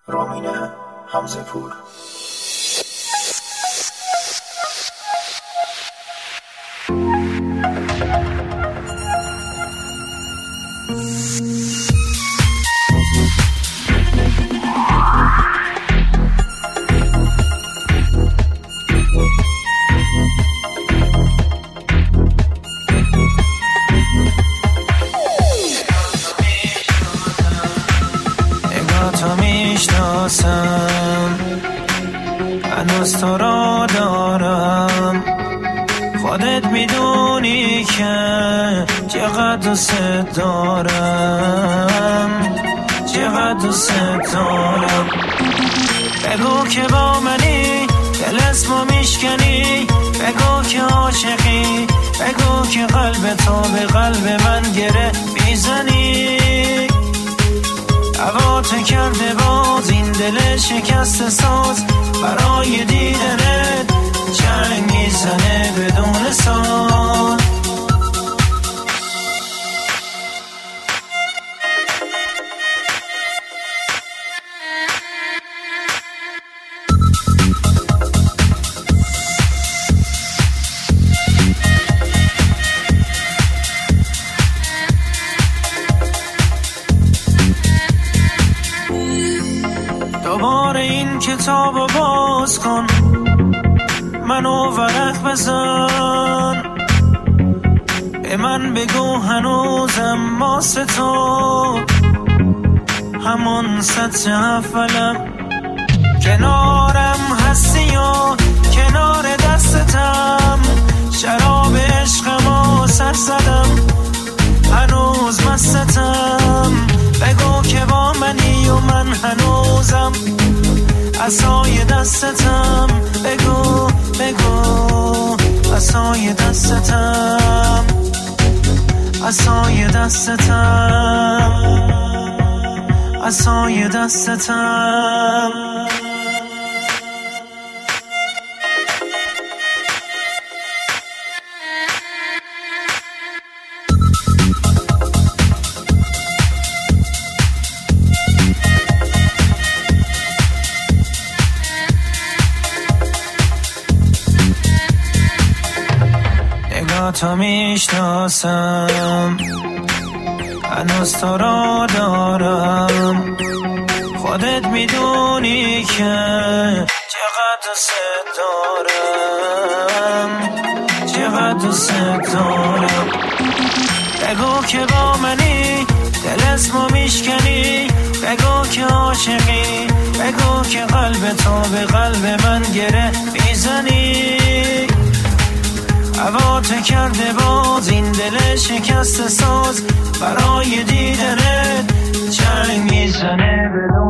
رامین حمزه‌پور. میشناسم هنوز تو را دارم، خودت میدونی که چقدر دوست دارم، چقدر دوست دارم. بگو که با منی، دل اسمو میشکنی، بگو که عاشقی، بگو که قلب تو به قلب من گره میزنی. هوات کرده باز این دل شکست ساز، برای دیدنت چنگ میزنه بدون ساز. دوباره این کتابو باز کن، منو ورق بزن، به من بگو هنوزم واسه تو همون سطر اولم. کنارم هستی و کنار دستتم، شراب عشقمو سر زدم، هنوز مستم. بگو که با منی و من هنوزم عصای دستتم. بگو بگو عصای دستتم، عصای دستتم، عصای دستتم. تو میشناسم هنوز تو را دارم، خودت میدونی که چقدر دوست دارم، چقدر دوست دارم. بگو که با منی، دل اسمو میشکنی، بگو که عاشقی، بگو که قلب تو به قلب من گره میزنی. هوات کرده باز این دل شکست ساز، برای دیدنت چنگ میزنه بدون